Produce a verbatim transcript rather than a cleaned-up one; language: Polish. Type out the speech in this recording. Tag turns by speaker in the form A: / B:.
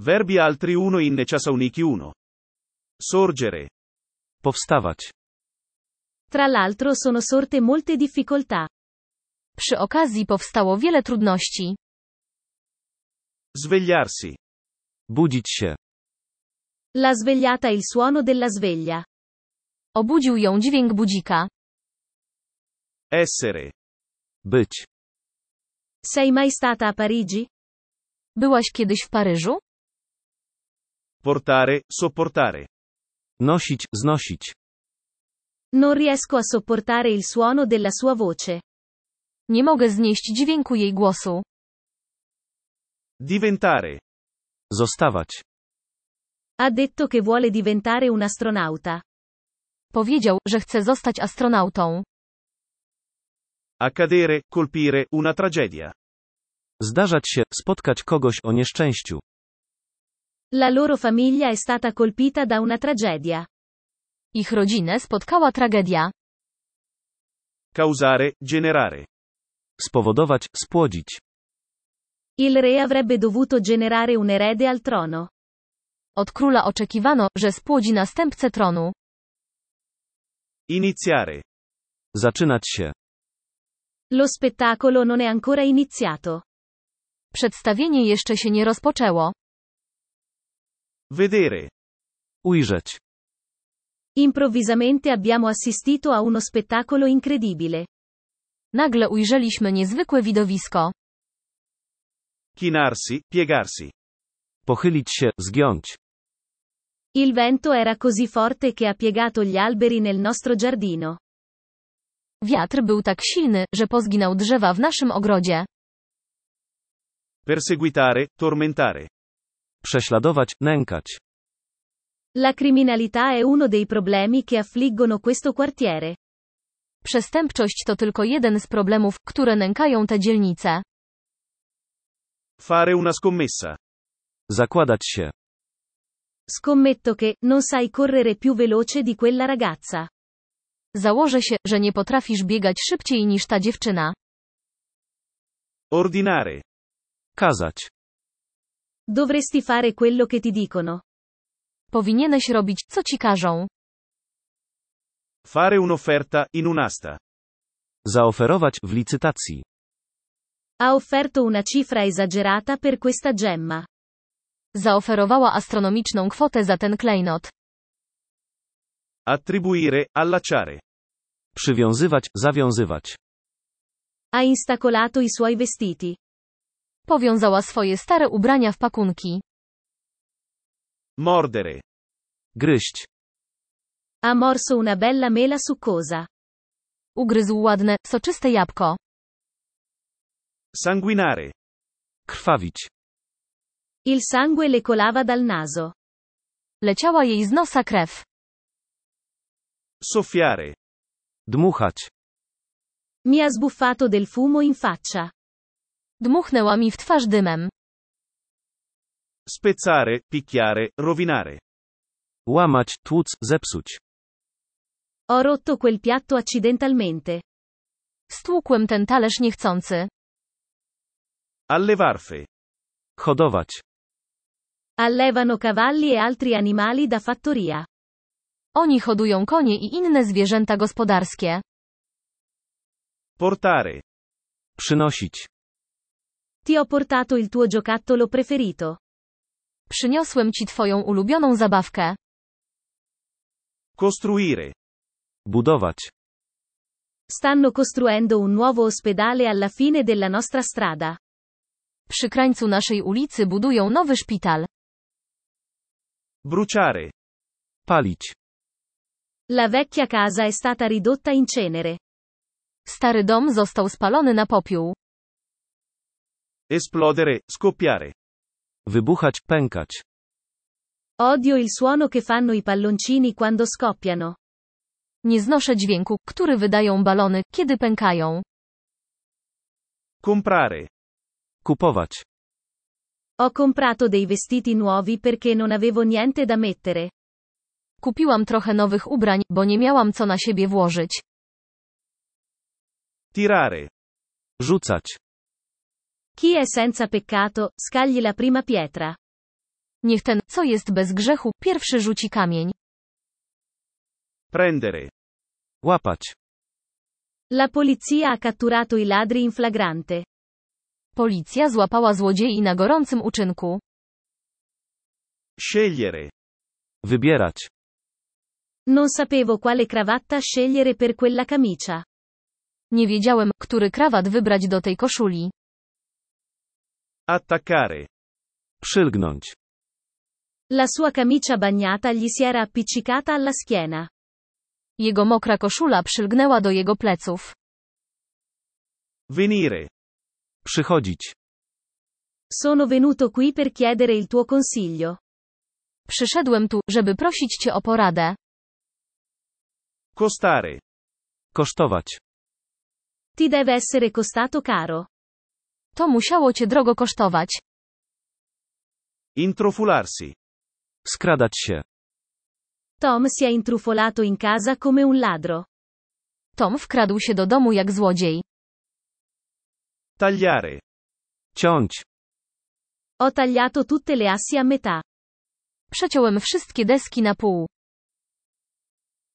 A: Verbi altri uno in Thessaloniki uno. Sorgere.
B: Powstawać.
C: Tra l'altro sono sorte molte difficoltà.
D: Przy okazji powstało wiele trudności.
A: Svegliarsi.
B: Budzić się.
C: L'ha svegliata il suono della sveglia.
D: Obudził ją dźwięk budzika.
A: Essere.
B: Być.
C: Sei mai stata a Parigi?
D: Byłaś kiedyś w Paryżu?
A: Portare, sopportare.
B: Nosić, znosić.
C: Non riesco a sopportare il suono della sua voce.
D: Nie mogę znieść dźwięku jej głosu.
A: Diventare.
B: Zostawać.
C: Ha detto che vuole diventare un astronauta.
D: Powiedział, że chce zostać astronautą.
A: Accadere, colpire, una tragedia.
B: Zdarzać się, spotkać kogoś o nieszczęściu.
C: La loro famiglia è stata colpita da una tragedia.
D: Ich rodzinę spotkała tragedia.
A: Causare, generare.
B: Spowodować, spłodzić.
C: Il re avrebbe dovuto generare un erede al trono.
D: Od króla oczekiwano, że spłodzi następcę tronu.
A: Iniziare.
B: Zaczynać się.
C: Lo spettacolo non è ancora iniziato.
D: Przedstawienie jeszcze się nie rozpoczęło.
A: Vedere.
B: Ujrzeć.
C: Improvvisamente abbiamo assistito a uno spettacolo incredibile.
D: Nagle ujrzeliśmy niezwykłe widowisko.
A: Chinarsi, piegarsi.
B: Pochylić się, zgiąć.
C: Il vento era così forte che ha piegato gli alberi nel nostro giardino.
D: Wiatr był tak silny, że pozginał drzewa w naszym ogrodzie.
A: Perseguitare, tormentare.
B: Prześladować, nękać.
C: La criminalità è uno dei problemi che affliggono questo quartiere.
D: Przestępczość to tylko jeden z problemów, które nękają te dzielnice.
A: Fare una scommessa.
B: Zakładać się.
C: Scommetto che non sai correre più veloce di quella ragazza.
D: Założę się, że nie potrafisz biegać szybciej niż ta dziewczyna.
A: Ordinare.
B: Kazać.
C: Dovresti fare quello che ti dicono.
D: Powinieneś robić, co ci każą.
A: Fare un'offerta, in un'asta.
B: Zaoferować w licytacji.
C: Ha offerto una cifra esagerata per questa gemma.
D: Zaoferowała astronomiczną kwotę za ten klejnot.
A: Attribuire, allacciare.
B: Przywiązywać, zawiązywać.
C: Ha instacolato i suoi vestiti.
D: Powiązała swoje stare ubrania w pakunki.
A: Mordere.
B: Gryźć.
C: Ha morso una bella mela succosa.
D: Ugryzł ładne, soczyste jabłko.
A: Sanguinare.
B: Krwawić.
C: Il sangue le colava dal naso.
D: Leciała jej z nosa krew.
A: Soffiare.
B: Dmuchać.
C: Mi ha sbuffato del fumo in faccia.
D: Dmuchnęła mi w twarz dymem.
A: Spezzare, picchiare, rovinare.
B: Łamać, tłuc, zepsuć.
C: Ho rotto quel piatto accidentalmente.
D: Stłukłem ten talerz niechcący.
A: Allevarfe.
B: Hodować.
C: Allevano cavalli e altri animali da fattoria.
D: Oni hodują konie i inne zwierzęta gospodarskie.
A: Portare.
B: Przynosić.
C: Ti ho portato il tuo giocattolo preferito.
D: Przyniosłem ci twoją ulubioną zabawkę.
A: Costruire.
B: Budować.
C: Stanno costruendo un nuovo ospedale alla fine della nostra strada.
D: Przy krańcu naszej ulicy budują nowy szpital.
A: Bruciare.
B: Palić.
C: La vecchia casa è stata ridotta in cenere.
D: Stary dom został spalony na popiół.
A: Esplodere, scoppiare.
B: Wybuchać, pękać.
C: Odio il suono che fanno i palloncini quando scoppiano.
D: Nie znoszę dźwięku, który wydają balony, kiedy pękają.
A: Comprare.
B: Kupować.
C: Ho comprato dei vestiti nuovi perché non avevo niente da mettere.
D: Kupiłam trochę nowych ubrań, bo nie miałam co na siebie włożyć.
A: Tirare.
B: Rzucać.
C: Chi è senza peccato, scagli la prima pietra.
D: Niech ten, co jest bez grzechu, pierwszy rzuci kamień.
A: Prendere.
B: Łapać.
C: La polizia ha catturato i ladri in flagrante.
D: Policja złapała złodziei na gorącym uczynku.
A: Scegliere.
B: Wybierać.
C: Non sapevo quale cravatta scegliere per quella camicia.
D: Nie wiedziałem, który krawat wybrać do tej koszuli.
A: Attaccare.
B: Przylgnąć.
C: La sua camicia bagnata gli si era appiccicata alla schiena.
D: Jego mokra koszula przylgnęła do jego pleców.
A: Venire.
B: Przychodzić.
C: Sono venuto qui per chiedere il tuo consiglio.
D: Przyszedłem tu, żeby prosić cię o poradę.
A: Costare.
B: Kosztować.
C: Ti deve essere costato caro.
D: To musiało cię drogo kosztować.
A: Intrufolarsi.
B: Skradać się.
C: Tom si è intrufolato in casa come un ladro.
D: Tom wkradł się do domu jak złodziej.
A: Tagliare.
B: Ciąć.
C: Ho tagliato tutte le assi a metà.
D: Przeciąłem wszystkie deski na pół.